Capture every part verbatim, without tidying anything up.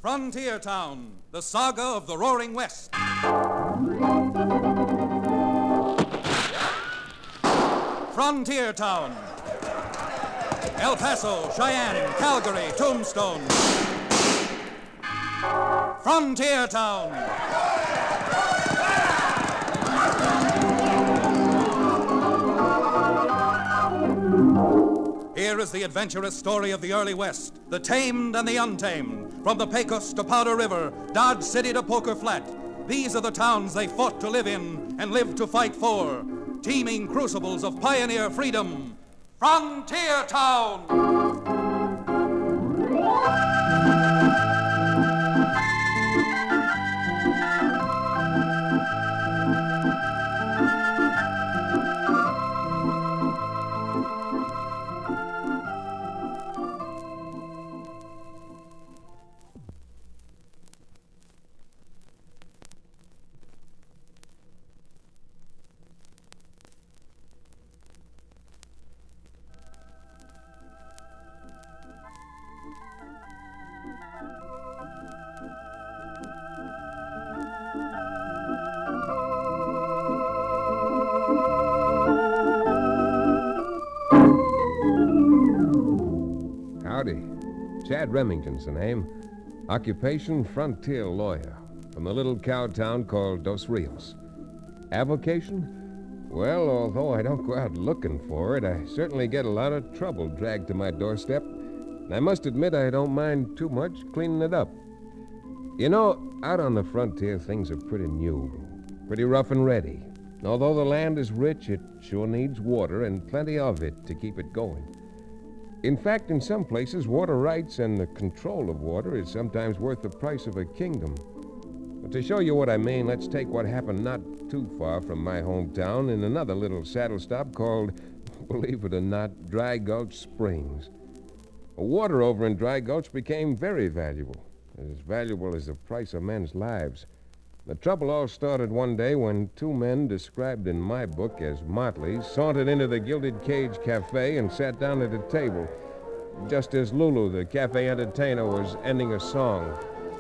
Frontier Town, the saga of the Roaring West. Frontier Town. El Paso, Cheyenne, Calgary, Tombstone. Frontier Town. Here is the adventurous story of the early West, the tamed and the untamed. From the Pecos to Powder River, Dodge City to Poker Flat. These are the towns they fought to live in and lived to fight for. Teeming crucibles of pioneer freedom. Frontier Town! Howdy. Chad Remington's the name. Occupation, frontier lawyer. From the little cow town called Dos Rios. Avocation? Well, although I don't go out looking for it, I certainly get a lot of trouble dragged to my doorstep. And I must admit I don't mind too much cleaning it up. You know, out on the frontier, things are pretty new. Pretty rough and ready. And although the land is rich, it sure needs water and plenty of it to keep it going. In fact, in some places, water rights and the control of water is sometimes worth the price of a kingdom. But to show you what I mean, let's take what happened not too far from my hometown in another little saddle stop called, believe it or not, Dry Gulch Springs. Water over in Dry Gulch became very valuable, as valuable as the price of men's lives. The trouble all started one day when two men described in my book as motleys sauntered into the Gilded Cage Cafe and sat down at a table, just as Lulu, the cafe entertainer, was ending a song.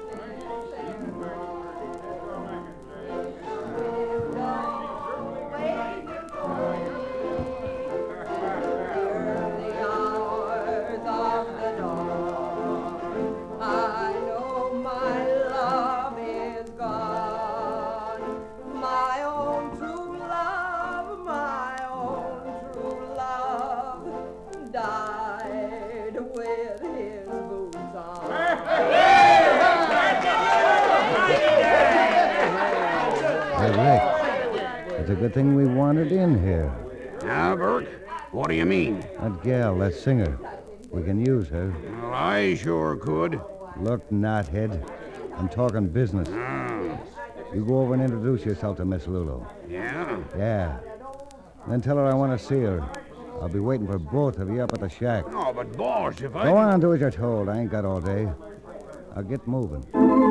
It's a good thing we wandered in here. Now, Burke, what do you mean? That gal, that singer. We can use her. Well, I sure could. Look, knothead. I'm talking business. Oh. You go over and introduce yourself to Miss Lulu. Yeah? Yeah. Then tell her I want to see her. I'll be waiting for both of you up at the shack. Oh, but boss, if I... Go on, do as you're told. I ain't got all day. I'll get moving.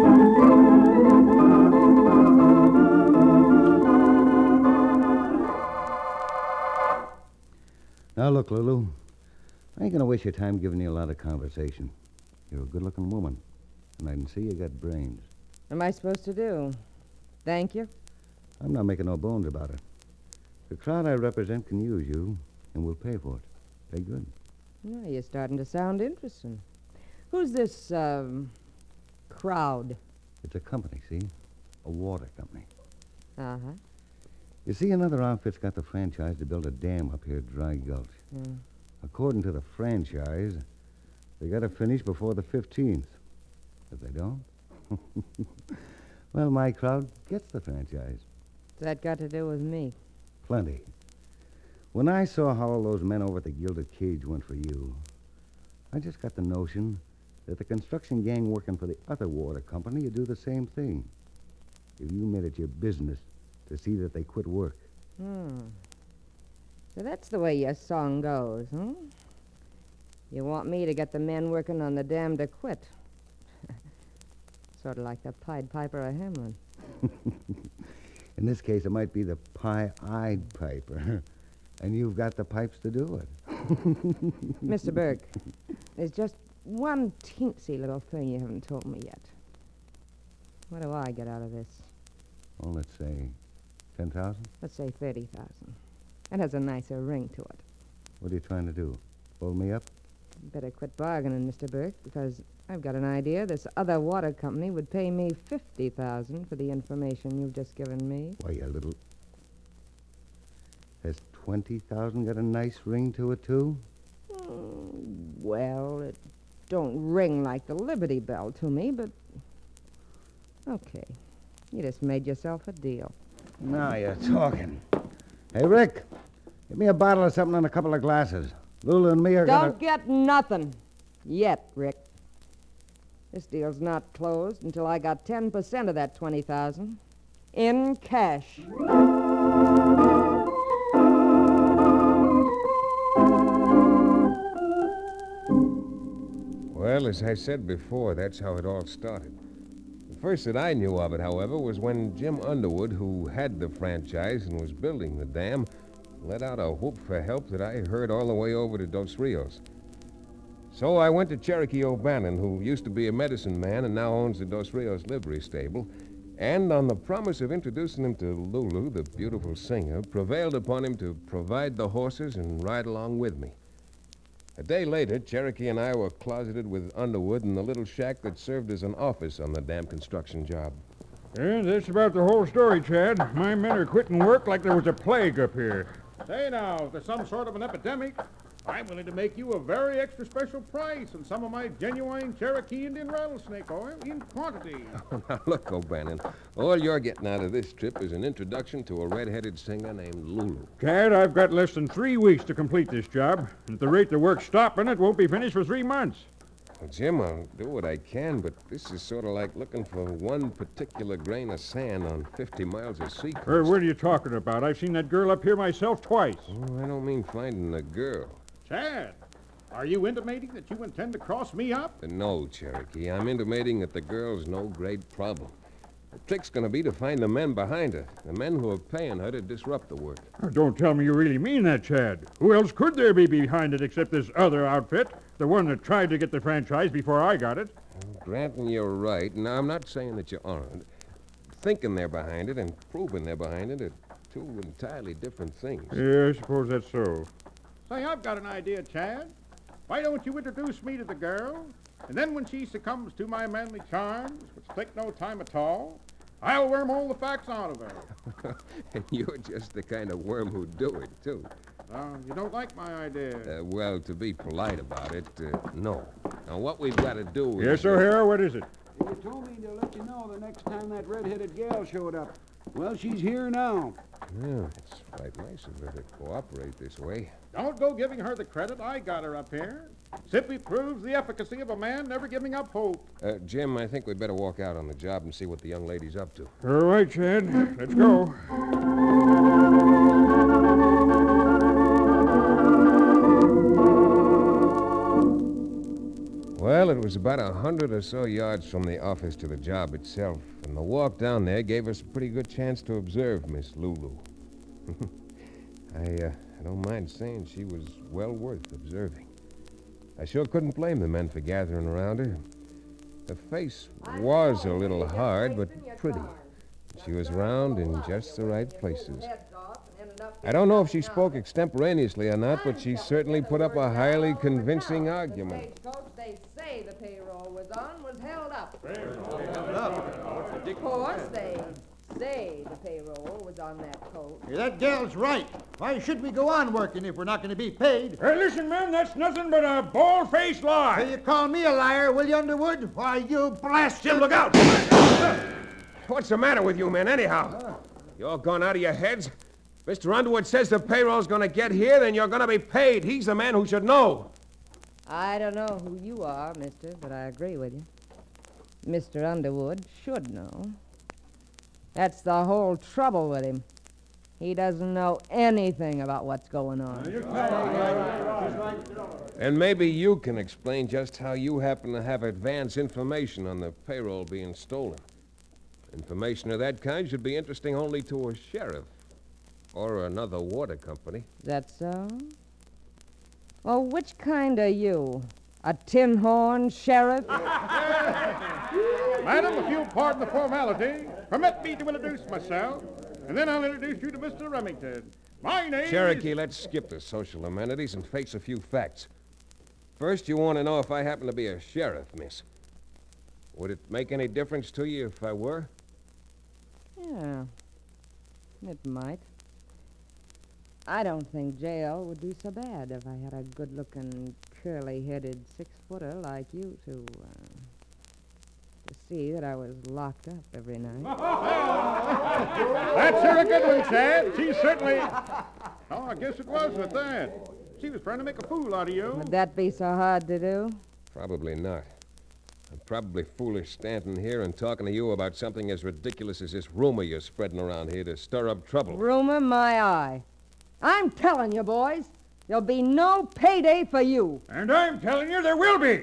Now, look, Lulu. I ain't going to waste your time giving you a lot of conversation. You're a good-looking woman, and I can see you got brains. What am I supposed to do? Thank you? I'm not making no bones about it. The crowd I represent can use you, and we'll pay for it. Pay good. Well, you're starting to sound interesting. Who's this, um, crowd? It's a company, see? A water company. Uh-huh. You see, another outfit's got the franchise to build a dam up here at Dry Gulch. Mm. According to the franchise, they got to finish before the fifteenth. If they don't, well, my crowd gets the franchise. What's that got to do with me? Plenty. When I saw how all those men over at the Gilded Cage went for you, I just got the notion that the construction gang working for the other water company would do the same thing. If you made it your business to see that they quit work. Hmm. So that's the way your song goes, huh? You want me to get the men working on the dam to quit. Sort of like the Pied Piper of Hamelin. In this case, it might be the Pie-Eyed Piper. And you've got the pipes to do it. Mister Burke, there's just one teensy little thing you haven't told me yet. What do I get out of this? Well, let's say ten thousand. Let's say thirty thousand. It has a nicer ring to it. What are you trying to do? Pull me up? Better quit bargaining, Mister Burke, because I've got an idea this other water company would pay me fifty thousand for the information you've just given me. Why, you little... Has twenty thousand got a nice ring to it, too? Mm, well, it don't ring like the Liberty Bell to me, but... Okay. You just made yourself a deal. Now you're talking. Hey, Rick, give me a bottle of something and a couple of glasses. Lulu and me are Don't gonna... get nothing. Yet, Rick. This deal's not closed until I got ten percent of that twenty thousand in cash. Well, as I said before, that's how it all started. The first that I knew of it, however, was when Jim Underwood, who had the franchise and was building the dam, let out a whoop for help that I heard all the way over to Dos Rios. So I went to Cherokee O'Bannon, who used to be a medicine man and now owns the Dos Rios livery stable, and on the promise of introducing him to Lulu, the beautiful singer, prevailed upon him to provide the horses and ride along with me. A day later, Cherokee and I were closeted with Underwood in the little shack that served as an office on the dam construction job. Yeah, that's about the whole story, Chad. My men are quitting work like there was a plague up here. Say now, if there's some sort of an epidemic, I'm willing to make you a very extra special price on some of my genuine Cherokee Indian rattlesnake oil in quantity. Now, look, O'Bannon, all you're getting out of this trip is an introduction to a red-headed singer named Lulu. Chad, I've got less than three weeks to complete this job. At the rate the work's stopping, it won't be finished for three months. Well, Jim, I'll do what I can, but this is sort of like looking for one particular grain of sand on fifty miles of sea coast. Er, what are you talking about? I've seen that girl up here myself twice. Oh, I don't mean finding a girl. Chad, are you intimating that you intend to cross me up? No, Cherokee. I'm intimating that the girl's no great problem. The trick's going to be to find the men behind her, the men who are paying her to disrupt the work. Oh, don't tell me you really mean that, Chad. Who else could there be behind it except this other outfit, the one that tried to get the franchise before I got it? Well, granting you're right, now I'm not saying that you aren't. Thinking they're behind it and proving they're behind it are two entirely different things. Yeah, I suppose that's so. Say, I've got an idea, Chad. Why don't you introduce me to the girl, and then when she succumbs to my manly charms, which take no time at all, I'll worm all the facts out of her. And you're just the kind of worm who'd do it, too. Uh, you don't like my idea. Uh, well, to be polite about it, uh, no. Now, what we've got to do is... Yes, O'Hara, what is it? You told me to let you know the next time that red-headed gal showed up. Well, she's here now. Yeah, it's quite nice of her to cooperate this way. Don't go giving her the credit. I got her up here. Simply proves the efficacy of a man never giving up hope. Uh, Jim, I think we'd better walk out on the job and see what the young lady's up to. All right, Chad. Let's go. Well, it was about a hundred or so yards from the office to the job itself, and the walk down there gave us a pretty good chance to observe Miss Lulu. I, uh, I don't mind saying she was well worth observing. I sure couldn't blame the men for gathering around her. Her face was a little hard, but pretty. She was round in just the right places. I don't know if she spoke extemporaneously or not, but she certainly put up a highly convincing argument. They say the payroll was on was held up. Of course, they say the payroll was on that coat. Hey, that gal's right. Why should we go on working if we're not going to be paid? Hey, listen, man, that's nothing but a bald-faced lie. So you call me a liar, will you, Underwood? Why, you blast... Jim, look out! What's the matter with you men, anyhow? You all gone out of your heads? Mister Underwood says the payroll's going to get here, then you're going to be paid. He's the man who should know. I don't know who you are, mister, but I agree with you. Mister Underwood should know. That's the whole trouble with him. He doesn't know anything about what's going on. And maybe you can explain just how you happen to have advance information on the payroll being stolen. Information of that kind should be interesting only to a sheriff or another water company. Is that so? Well, which kind are you? A tin horn sheriff? My Madam, if you'll pardon the formality, permit me to introduce myself, and then I'll introduce you to Mister Remington. My name Cherokee, is... let's skip the social amenities and face a few facts. First, you want to know if I happen to be a sheriff, miss. Would it make any difference to you if I were? Yeah, it might. I don't think jail would be so bad if I had a good-looking, curly-headed six-footer like you to, uh, to see that I was locked up every night. That's her a good one, Chad. She certainly... Oh, I guess it was with that. She was trying to make a fool out of you. Would that be so hard to do? Probably not. I'm probably foolish standing here and talking to you about something as ridiculous as this rumor you're spreading around here to stir up trouble. Rumor my eye. I'm telling you, boys, there'll be no payday for you. And I'm telling you there will be.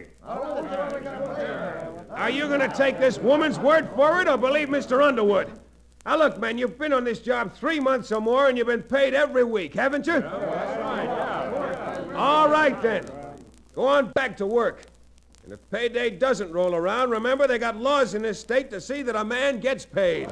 Are you going to take this woman's word for it or believe Mister Underwood? Now, look, man, you've been on this job three months or more and you've been paid every week, haven't you? Yeah, that's right, yeah. All right, then. Go on back to work. And if payday doesn't roll around, remember they got laws in this state to see that a man gets paid.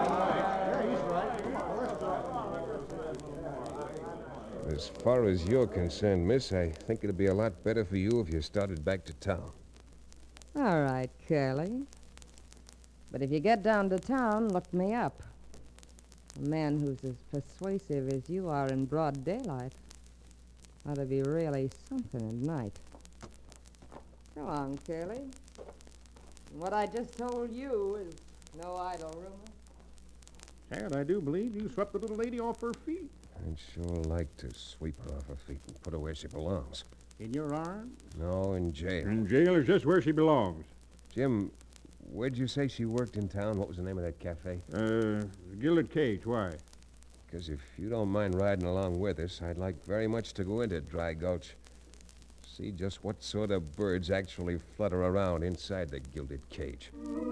As far as you're concerned, miss, I think it'd be a lot better for you if you started back to town. All right, Curly. But if you get down to town, look me up. A man who's as persuasive as you are in broad daylight ought to be really something at night. Go on, Curly. What I just told you is no idle rumor. Chad, I do believe you swept the little lady off her feet. I'd sure like to sweep her off her feet and put her where she belongs. In your arms? No, in jail. And jail is just where she belongs. Jim, where'd you say she worked in town? What was the name of that cafe? Uh, Gilded Cage. Why? Because if you don't mind riding along with us, I'd like very much to go into Dry Gulch. See just what sort of birds actually flutter around inside the Gilded Cage.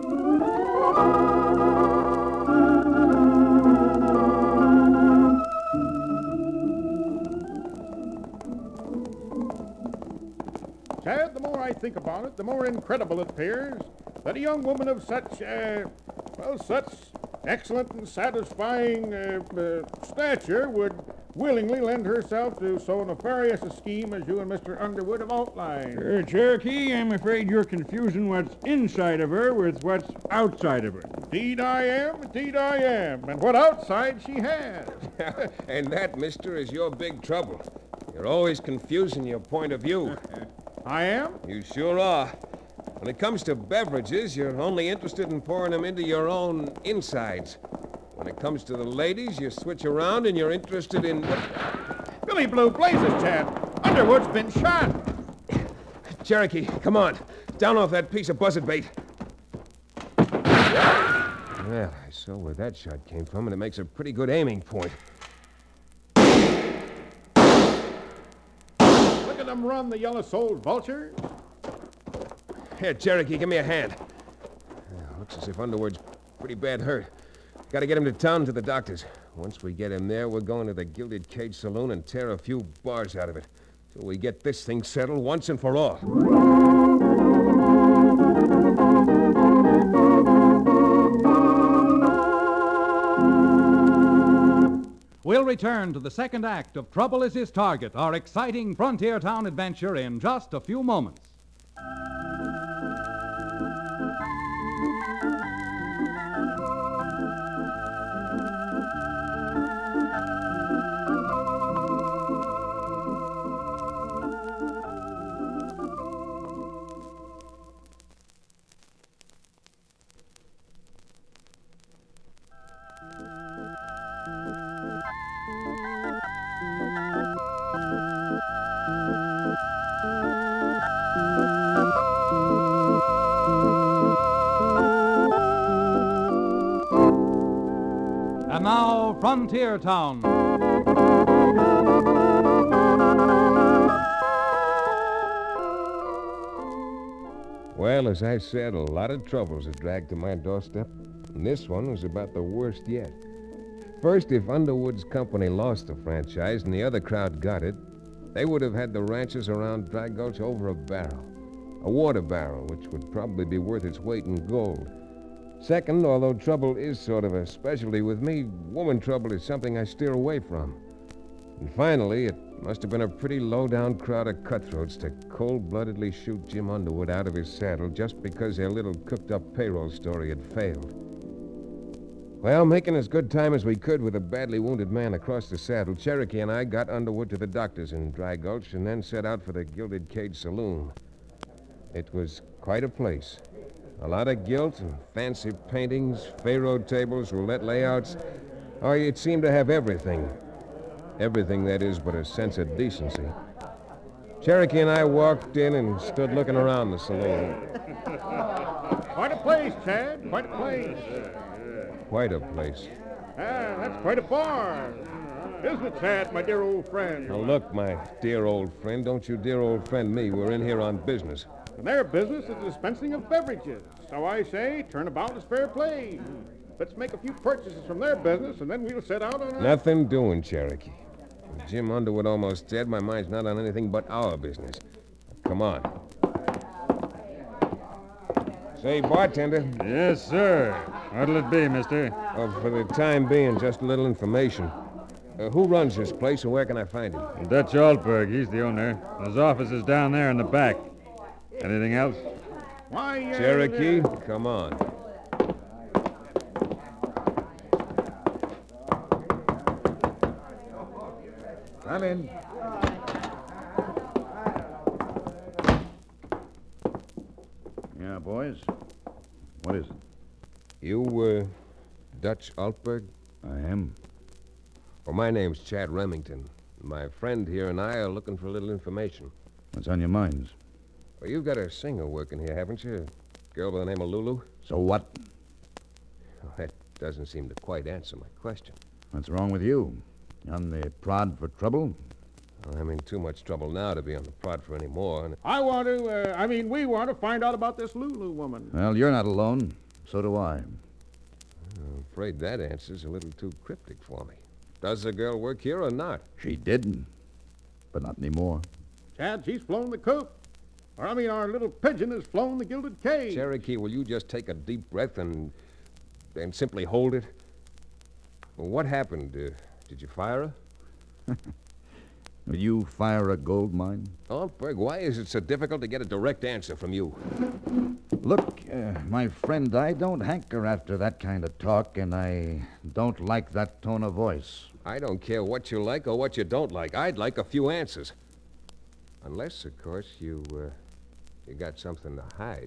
Chad, the more I think about it, the more incredible it appears that a young woman of such, uh, well, such excellent and satisfying uh, uh, stature would willingly lend herself to so nefarious a scheme as you and Mister Underwood have outlined. Uh, Cherokee, I'm afraid you're confusing what's inside of her with what's outside of her. Indeed I am, indeed I am. And what outside she has. And that, mister, is your big trouble. You're always confusing your point of view. I am? You sure are. When it comes to beverages, you're only interested in pouring them into your own insides. When it comes to the ladies, you switch around and you're interested in... Billy Blue Blazes, Chad. Underwood's been shot. Cherokee, come on. Down off that piece of buzzard bait. Well, I saw where that shot came from, and it makes a pretty good aiming point. Look at them run, the yellow-souled vultures. Here, Cherokee, give me a hand. Uh, looks as if Underwood's pretty bad hurt. Got to get him to town to the doctor's. Once we get him there, we're going to the Gilded Cage Saloon and tear a few bars out of it. Till we get this thing settled once and for all. We'll return to the second act of Trouble is His Target, our exciting frontier town adventure, in just a few moments. And now, Frontier Town. Well, as I said, a lot of troubles have dragged to my doorstep, and this one was about the worst yet. First, if Underwood's company lost the franchise and the other crowd got it, they would have had the ranches around Dry Gulch over a barrel. A water barrel, which would probably be worth its weight in gold. Second, although trouble is sort of a specialty with me, woman trouble is something I steer away from. And finally, it must have been a pretty low-down crowd of cutthroats to cold-bloodedly shoot Jim Underwood out of his saddle just because their little cooked-up payroll story had failed. Well, making as good time as we could with a badly wounded man across the saddle, Cherokee and I got Underwood to the doctor's in Dry Gulch and then set out for the Gilded Cage Saloon. It was quite a place. A lot of gilt and fancy paintings, Pharaoh tables, roulette layouts. Oh, it seemed to have everything. Everything, that is, but a sense of decency. Cherokee and I walked in and stood looking around the saloon. Quite a place, Chad. Quite a place. Quite a place. Ah, that's quite a bar. Isn't it, Chad, my dear old friend? Now, look, my dear old friend, don't you dear old friend me. We're in here on business. And their business is the dispensing of beverages. So I say, turnabout is fair play. Let's make a few purchases from their business, and then we'll set out on our... Nothing doing, Cherokee. With Jim Underwood almost dead, my mind's not on anything but our business. Come on. Say, bartender. Yes, sir. What'll it be, mister? Oh, for the time being, just a little information. Uh, who runs this place, and where can I find him? Dutch Altberg. He's the owner. His office is down there in the back. Anything else? Why, uh, Cherokee, come on. Come in. Yeah, boys. What is it? You, uh, Dutch Altberg? I am. Well, my name's Chad Remington. My friend here and I are looking for a little information. What's on your minds? Well, you've got a singer working here, haven't you? A girl by the name of Lulu? So what? Well, that doesn't seem to quite answer my question. What's wrong with you? On the prod for trouble? Well, I'm in too much trouble now to be on the prod for any more. And I want to, uh, I mean, we want to find out about this Lulu woman. Well, you're not alone. So do I. I'm afraid that answer's a little too cryptic for me. Does the girl work here or not? She did, but not anymore. Chad, she's flown the coop. Or, I mean, our little pigeon has flown the Gilded Cage. Cherokee, will you just take a deep breath and and simply hold it? Well, what happened? Uh, did you fire her? Will you fire a gold mine? Altberg, why is it so difficult to get a direct answer from you? Look, uh, my friend, I don't hanker after that kind of talk, and I don't like that tone of voice. I don't care what you like or what you don't like. I'd like a few answers. Unless, of course, you, uh, you got something to hide.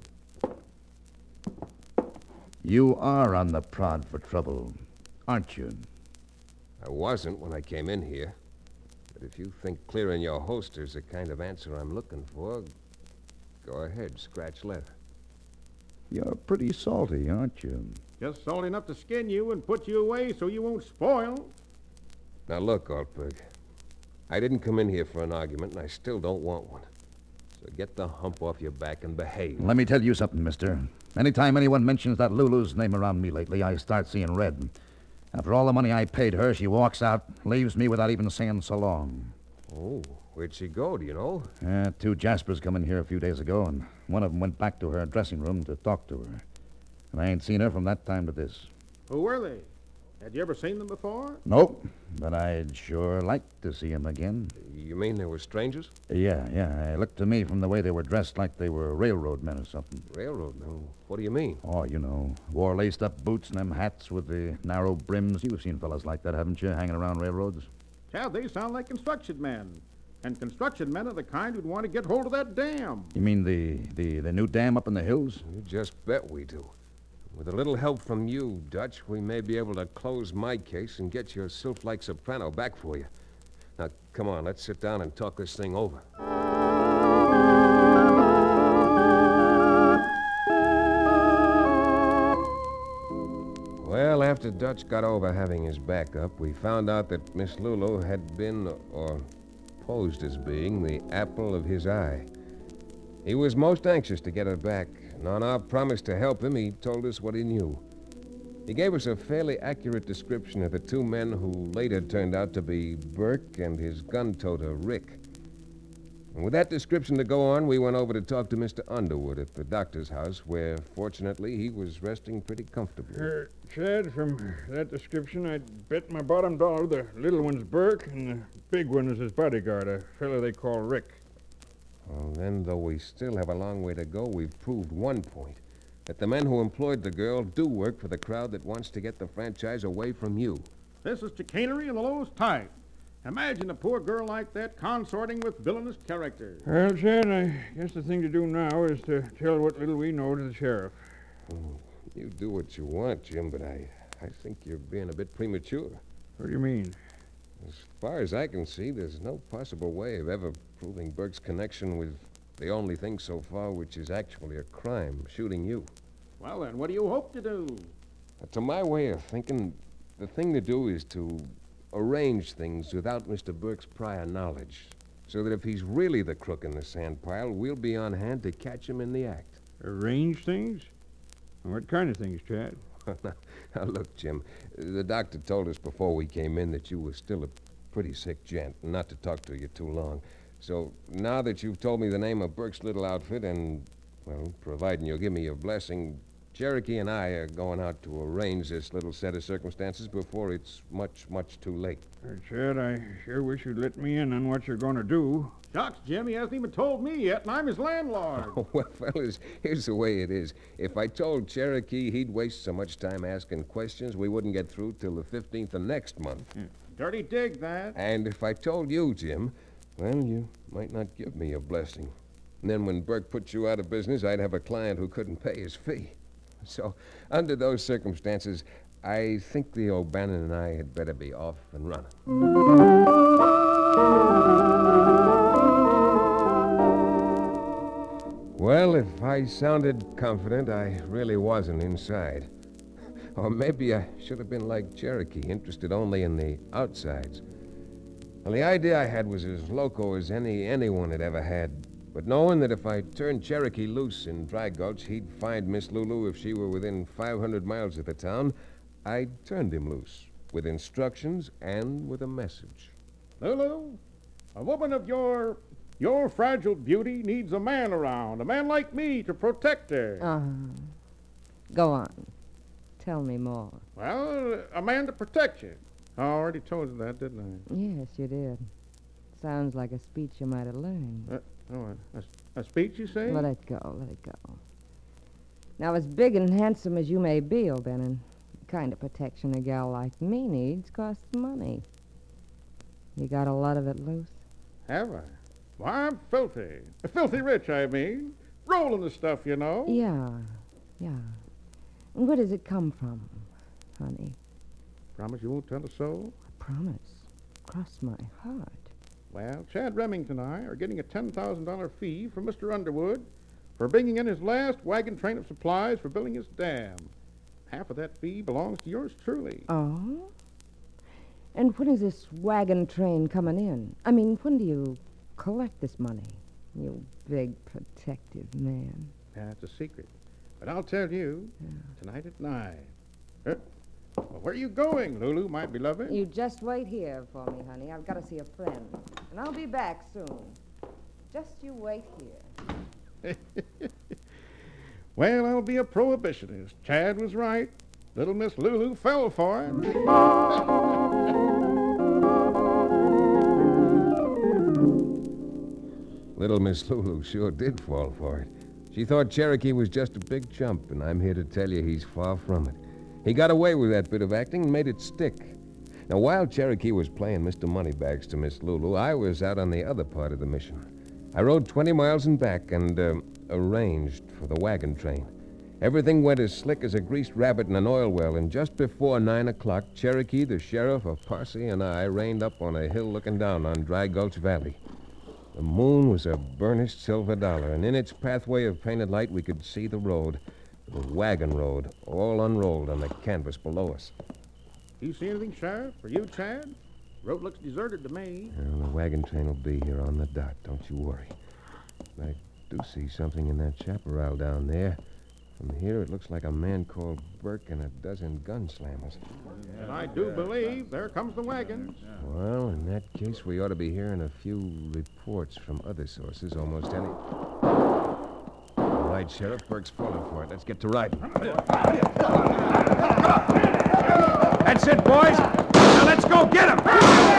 You are on the prod for trouble, aren't you? I wasn't when I came in here. But if you think clearing your holster's the kind of answer I'm looking for, go ahead, scratch leather. You're pretty salty, aren't you? Just salty enough to skin you and put you away so you won't spoil. Now, look, Altberg. I didn't come in here for an argument, and I still don't want one. So get the hump off your back and behave. Let me tell you something, mister. Anytime anyone mentions that Lulu's name around me lately, I start seeing red. After all the money I paid her, she walks out, leaves me without even saying so long. Oh, where'd she go, do you know? Uh, two Jaspers come in here a few days ago, and one of them went back to her dressing room to talk to her. And I ain't seen her from that time to this. Who were they? Had you ever seen them before? Nope, but I'd sure like to see them again. You mean they were strangers? Yeah, yeah. It looked to me from the way they were dressed like they were railroad men or something. Railroad men? What do you mean? Oh, you know, wore laced-up boots and them hats with the narrow brims. You've seen fellas like that, haven't you, hanging around railroads? Chad, they sound like construction men. And construction men are the kind who'd want to get hold of that dam. You mean the, the, the new dam up in the hills? You just bet we do. With a little help from you, Dutch, we may be able to close my case and get your sylph-like soprano back for you. Now, come on, let's sit down and talk this thing over. Well, after Dutch got over having his back up, we found out that Miss Lulu had been, or posed as being, the apple of his eye. He was most anxious to get her back, and on our promise to help him, he told us what he knew. He gave us a fairly accurate description of the two men who later turned out to be Burke and his gun-toter, Rick. And with that description to go on, we went over to talk to Mister Underwood at the doctor's house, where, fortunately, he was resting pretty comfortably. Uh, Chad, from that description, I'd bet my bottom dollar the little one's Burke and the big one is his bodyguard, a fellow they call Rick. Well, then, though we still have a long way to go, we've proved one point. That the men who employed the girl do work for the crowd that wants to get the franchise away from you. This is chicanery in the lowest type. Imagine a poor girl like that consorting with villainous characters. Well, Chad, I guess the thing to do now is to tell what little we know to the sheriff. Oh, you do what you want, Jim, but I, I think you're being a bit premature. What do you mean? As far as I can see, there's no possible way of ever proving Burke's connection with the only thing so far which is actually a crime, shooting you. Well, then, what do you hope to do? To my way of thinking, the thing to do is to arrange things without Mister Burke's prior knowledge, so that if he's really the crook in the sand pile, we'll be on hand to catch him in the act. Arrange things? What kind of things, Chad? Now, look, Jim, the doctor told us before we came in that you were still a pretty sick gent, and not to talk to you too long. So now that you've told me the name of Burke's little outfit, and, well, providing you'll give me your blessing, Cherokee and I are going out to arrange this little set of circumstances before it's much, much too late. Uh, Chad, I sure wish you'd let me in on what you're going to do. Shucks, Jim, he hasn't even told me yet, and I'm his landlord. Oh, well, fellas, here's the way it is. If I told Cherokee he'd waste so much time asking questions, we wouldn't get through till the fifteenth of next month. Hmm. Dirty dig, that. And if I told you, Jim, well, you might not give me a blessing. And then when Burke put you out of business, I'd have a client who couldn't pay his fee. So, under those circumstances, I think the O'Bannon and I had better be off and running. Well, if I sounded confident, I really wasn't inside. Or maybe I should have been like Cherokee, interested only in the outsides. Well, the idea I had was as loco as any anyone had ever had. But knowing that if I turned Cherokee loose in Dry Gulch, he'd find Miss Lulu if she were within five hundred miles of the town, I turned him loose, with instructions and with a message. Lulu, a woman of your your fragile beauty needs a man around, a man like me to protect her. Uh-huh. Go on. Tell me more. Well, a man to protect you. I already told you that, didn't I? Yes, you did. Sounds like a speech you might have learned. Uh, oh, a, a speech, you say? Let it go, let it go. Now, as big and handsome as you may be, O'Bannon, the kind of protection a gal like me needs costs money. You got a lot of it loose? Have I? Why, I'm filthy. Filthy rich, I mean. Rolling the stuff, you know. Yeah, yeah. And where does it come from, honey? Promise you won't tell a soul? I promise. Cross my heart. Well, Chad Remington and I are getting a ten thousand dollars fee from Mister Underwood for bringing in his last wagon train of supplies for building his dam. Half of that fee belongs to yours truly. Oh? And when is this wagon train coming in? I mean, when do you collect this money, you big protective man? That's a secret. But I'll tell you, Yeah. tonight at nine. Uh, well, where are you going, Lulu, my beloved? You just wait here for me, honey. I've got to see a friend. And I'll be back soon. Just you wait here. Well, I'll be a prohibitionist. Chad was right. Little Miss Lulu fell for it. Little Miss Lulu sure did fall for it. She thought Cherokee was just a big chump, and I'm here to tell you he's far from it. He got away with that bit of acting and made it stick. Now, while Cherokee was playing Mister Moneybags to Miss Lulu, I was out on the other part of the mission. I rode twenty miles and back and uh, arranged for the wagon train. Everything went as slick as a greased rabbit in an oil well, and just before nine o'clock, Cherokee, the sheriff of Parsi, and I reined up on a hill looking down on Dry Gulch Valley. The moon was a burnished silver dollar, and in its pathway of painted light we could see the road, the wagon road, all unrolled on the canvas below us. You see anything, Sheriff? For you, Chad? Road looks deserted to me. Well, the wagon train will be here on the dot, don't you worry. I do see something in that chaparral down there. From here, it looks like a man called Burke and a dozen gun slammers. And I do believe there comes the wagons. Well, in that case, we ought to be hearing a few reports from other sources almost any... All right, Sheriff, Burke's falling for it. Let's get to riding. That's it, boys. Now let's go get him.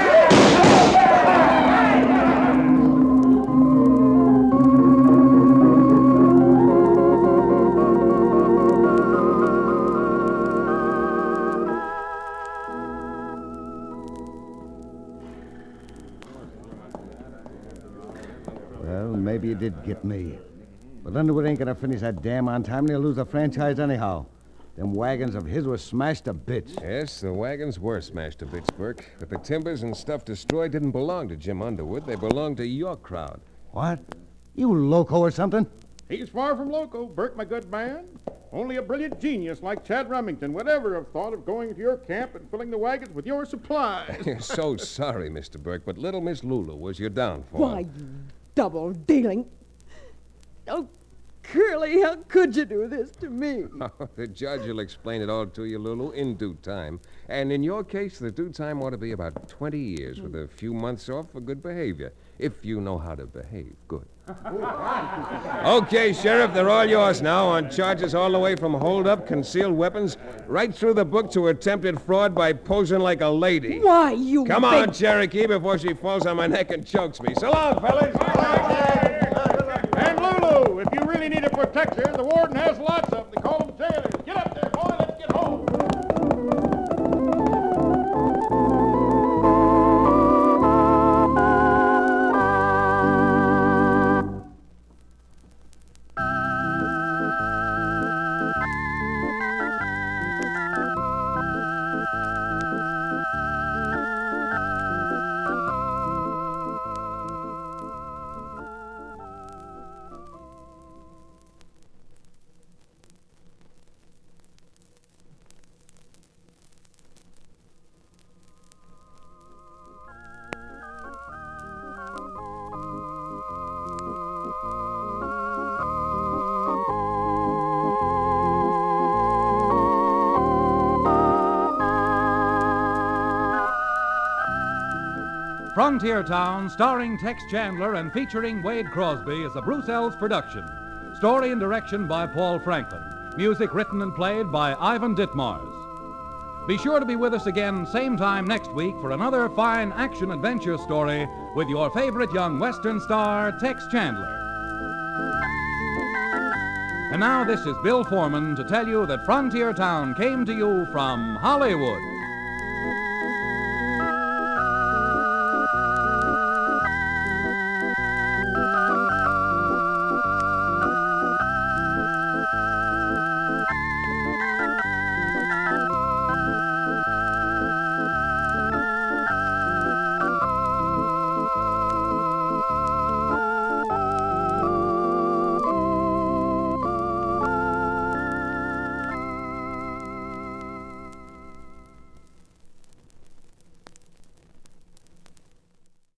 Well, maybe you did get me. But Underwood ain't gonna finish that dam on time, and he'll lose the franchise anyhow. Them wagons of his were smashed to bits. Yes, the wagons were smashed to bits, Burke. But the timbers and stuff destroyed didn't belong to Jim Underwood. They belonged to your crowd. What? You loco or something? He's far from loco, Burke, my good man. Only a brilliant genius like Chad Remington would ever have thought of going to your camp and filling the wagons with your supplies. You're so sorry, Mister Burke, but little Miss Lulu was your downfall. Why, you double-dealing. Oh, Curly, how could you do this to me? The judge will explain it all to you, Lulu, in due time. And in your case, the due time ought to be about twenty years with a few months off for good behavior. If you know how to behave. Good. Okay, Sheriff, they're all yours now on charges all the way from hold-up, concealed weapons, right through the book to attempted fraud by posing like a lady. Why, you Come big... on, Cherokee, before she falls on my neck and chokes me. So long, fellas. And Lulu, if you really need a protector, the warden has lots of them. They call them jailers. Get up there, boy. Let's get home. Frontier Town, starring Tex Chandler and featuring Wade Crosby, is a Bruce Ells production. Story and direction by Paul Franklin. Music written and played by Ivan Ditmars. Be sure to be with us again same time next week for another fine action-adventure story with your favorite young Western star, Tex Chandler. And now this is Bill Foreman to tell you that Frontier Town came to you from Hollywood.